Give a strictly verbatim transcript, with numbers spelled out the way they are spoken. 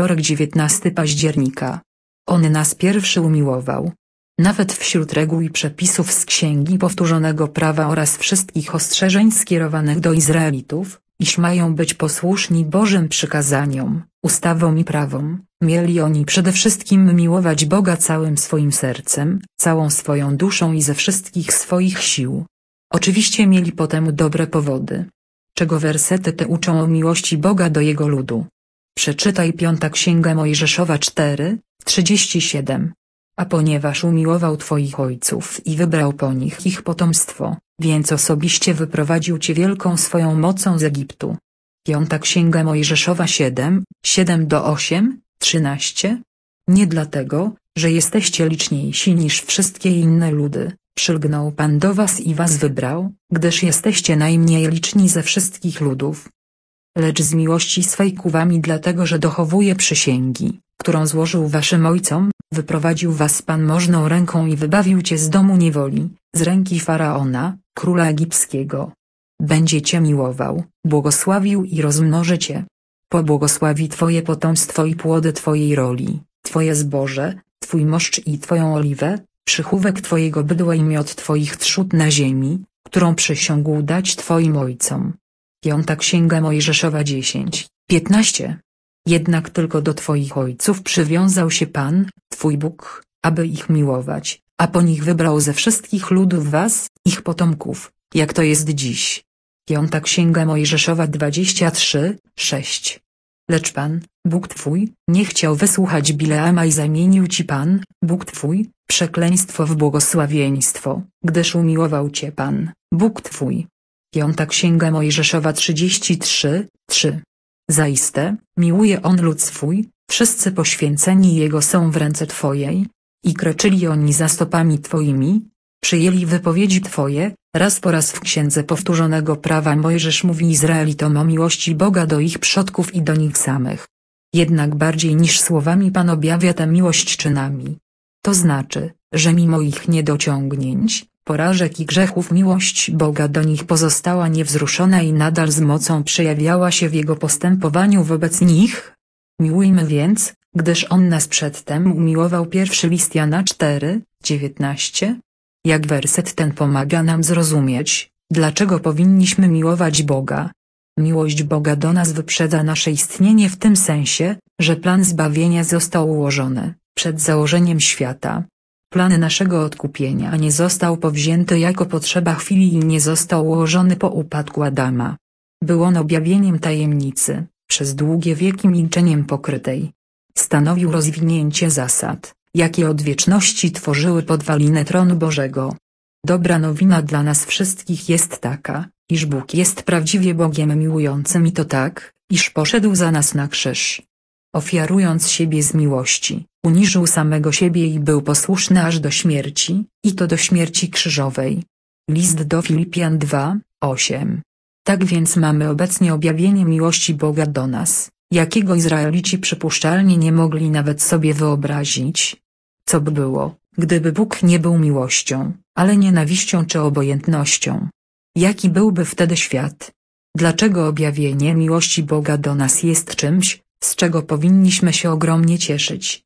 wtorek dziewiętnastego października. On nas pierwszy umiłował. Nawet wśród reguł i przepisów z Księgi Powtórzonego Prawa oraz wszystkich ostrzeżeń skierowanych do Izraelitów, iż mają być posłuszni Bożym przykazaniom, ustawom i prawom, mieli oni przede wszystkim miłować Boga całym swoim sercem, całą swoją duszą i ze wszystkich swoich sił. Oczywiście mieli potem dobre powody. Czego wersety te uczą o miłości Boga do Jego ludu. Przeczytaj Piąta Księga Mojżeszowa cztery, trzydzieści siedem. A ponieważ umiłował Twoich ojców i wybrał po nich ich potomstwo, więc osobiście wyprowadził Cię wielką swoją mocą z Egiptu. Piąta Księga Mojżeszowa siedem, siedem do osiem, trzynaście. Nie dlatego, że jesteście liczniejsi niż wszystkie inne ludy, przylgnął Pan do was i was wybrał, gdyż jesteście najmniej liczni ze wszystkich ludów. Lecz z miłości swej ku wam i dlatego, że dochowuje przysięgi, którą złożył waszym ojcom, wyprowadził was Pan możną ręką i wybawił cię z domu niewoli, z ręki Faraona, króla egipskiego. Będzie cię miłował, błogosławił i rozmnoży cię. Pobłogosławi twoje potomstwo i płody twojej roli, twoje zboże, twój moszcz i twoją oliwę, przychówek twojego bydła i miod twoich trzód na ziemi, którą przysiągł dać twoim ojcom. Piąta Księga Mojżeszowa dziesięć, piętnaście. Jednak tylko do twoich ojców przywiązał się Pan, twój Bóg, aby ich miłować, a po nich wybrał ze wszystkich ludów was, ich potomków, jak to jest dziś. Piąta Księga Mojżeszowa dwadzieścia trzy, sześć. Lecz Pan, Bóg twój, nie chciał wysłuchać Bileama i zamienił ci Pan, Bóg twój, przekleństwo w błogosławieństwo, gdyż umiłował cię Pan, Bóg twój. Piąta Księga Mojżeszowa trzydzieści trzy, trzy. Zaiste, miłuje On lud swój, wszyscy poświęceni Jego są w ręce Twojej, i kroczyli oni za stopami Twoimi, przyjęli wypowiedzi Twoje. Raz po raz w Księdze Powtórzonego Prawa Mojżesz mówi Izraelitom o miłości Boga do ich przodków i do nich samych. Jednak bardziej niż słowami Pan objawia tę miłość czynami. To znaczy, że mimo ich niedociągnięć, porażek i grzechów miłość Boga do nich pozostała niewzruszona i nadal z mocą przejawiała się w Jego postępowaniu wobec nich. Miłujmy więc, gdyż On nas przedtem umiłował. Pierwszy list Jana cztery, dziewiętnaście. Jak werset ten pomaga nam zrozumieć, dlaczego powinniśmy miłować Boga. Miłość Boga do nas wyprzedza nasze istnienie w tym sensie, że plan zbawienia został ułożony przed założeniem świata. Plan naszego odkupienia nie został powzięty jako potrzeba chwili i nie został ułożony po upadku Adama. Był on objawieniem tajemnicy, przez długie wieki milczeniem pokrytej. Stanowił rozwinięcie zasad, jakie od wieczności tworzyły podwaliny tronu Bożego. Dobra nowina dla nas wszystkich jest taka, iż Bóg jest prawdziwie Bogiem miłującym i to tak, iż poszedł za nas na krzyż. Ofiarując siebie z miłości, uniżył samego siebie i był posłuszny aż do śmierci, i to do śmierci krzyżowej. List do Filipian dwa, osiem. Tak więc mamy obecnie objawienie miłości Boga do nas, jakiego Izraelici przypuszczalnie nie mogli nawet sobie wyobrazić. Co by było, gdyby Bóg nie był miłością, ale nienawiścią czy obojętnością? Jaki byłby wtedy świat? Dlaczego objawienie miłości Boga do nas jest czymś, z czego powinniśmy się ogromnie cieszyć?